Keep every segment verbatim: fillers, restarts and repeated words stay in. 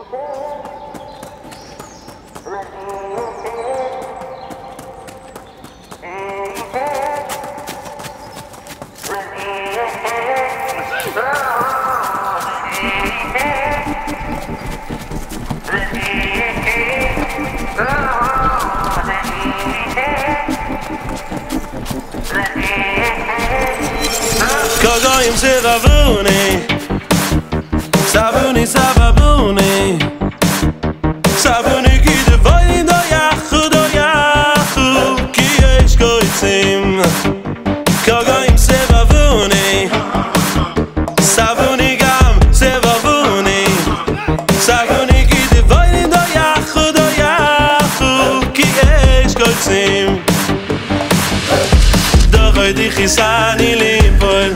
Kogoyim sevavuni, savuni savavuni, savuni ki devoy do yachu do yachu ki yesh goitzim. Kogoyim sevavuni, savuni gam sevavuni, savuni ki devoy do yachu do yachu ki yesh goitzim. Dogoy di chisani lipol.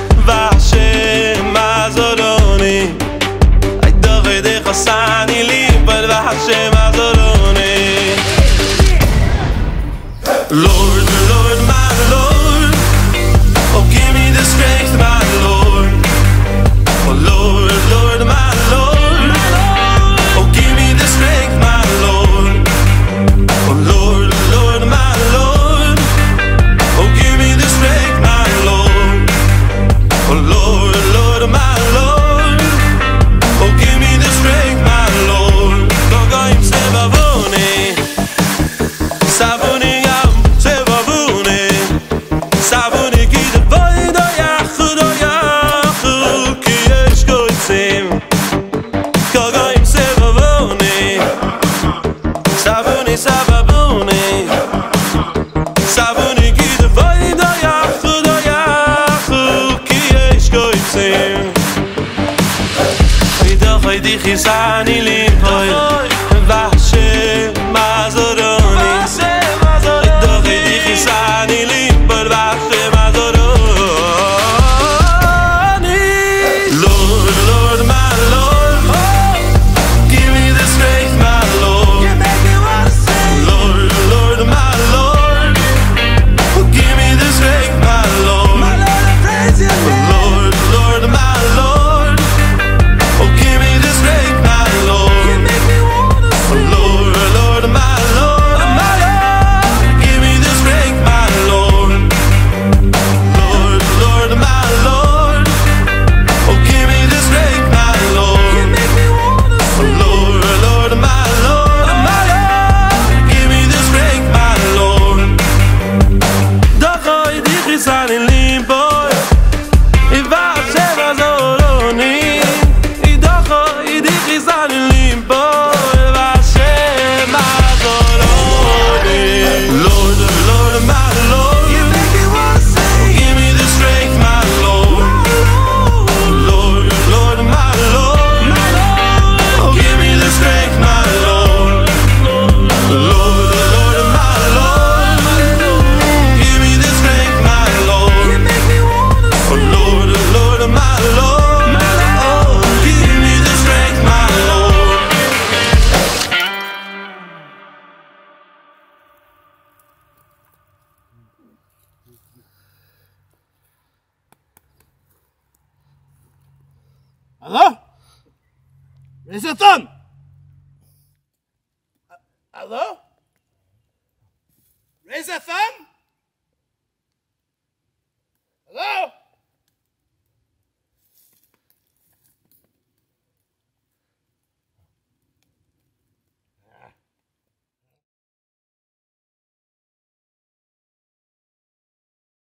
Sani liber v'Hashem azoroni. Lord, Lord, my Lord, oh give me the strength, my Lord. Oh Lord, Lord, my Lord, oh give me the strength, my Lord. Oh Lord, Lord, my Lord, oh give me the strength, my Lord. Oh Lord, Lord, my Lord, oh give me the strength, my Lord. Kogoyim sevavuni, savuni gam sevavuni, savuni ki devoy do yachu do yachu ki yesh goitzim. Kogoyim sevavuni, savuni savavuni, savuni ki devoy do yachu do yachu ki yesh goitzim. Di chisani lipoy v'Hashem azoroni. Dochi di chisani lipoy v'Hashem azoroni. Lord, Lord, my Lord, give me the strength, my Lord. Lord, Lord, my Lord, give me the strength, my Lord. Lord, Lord, my Lord, oh give me the strength, my Lord. Oh Lord, Lord, my Lord, my Lord, give me the strength, my Lord. Lord, Lord, my Lord, oh give me the strength, my Lord. Oh Lord, Lord, my Lord, my Lord, give me the strength, my Lord. Dochoy di chisani liboy, v'Hashem azoroni. Lord, Lord, my Lord, you make me wanna sing. Give me the strength, my Lord. Lord, Lord, my Lord, my Lord, oh give me the strength, my Lord. Lord, Lord, my Lord, give me the strength, my Lord. You make me wanna sing. Oh Lord, Lord, my Lord, oh give me the strength, my Lord. Hello? Raise your thumb. Hello? Raise your thumb.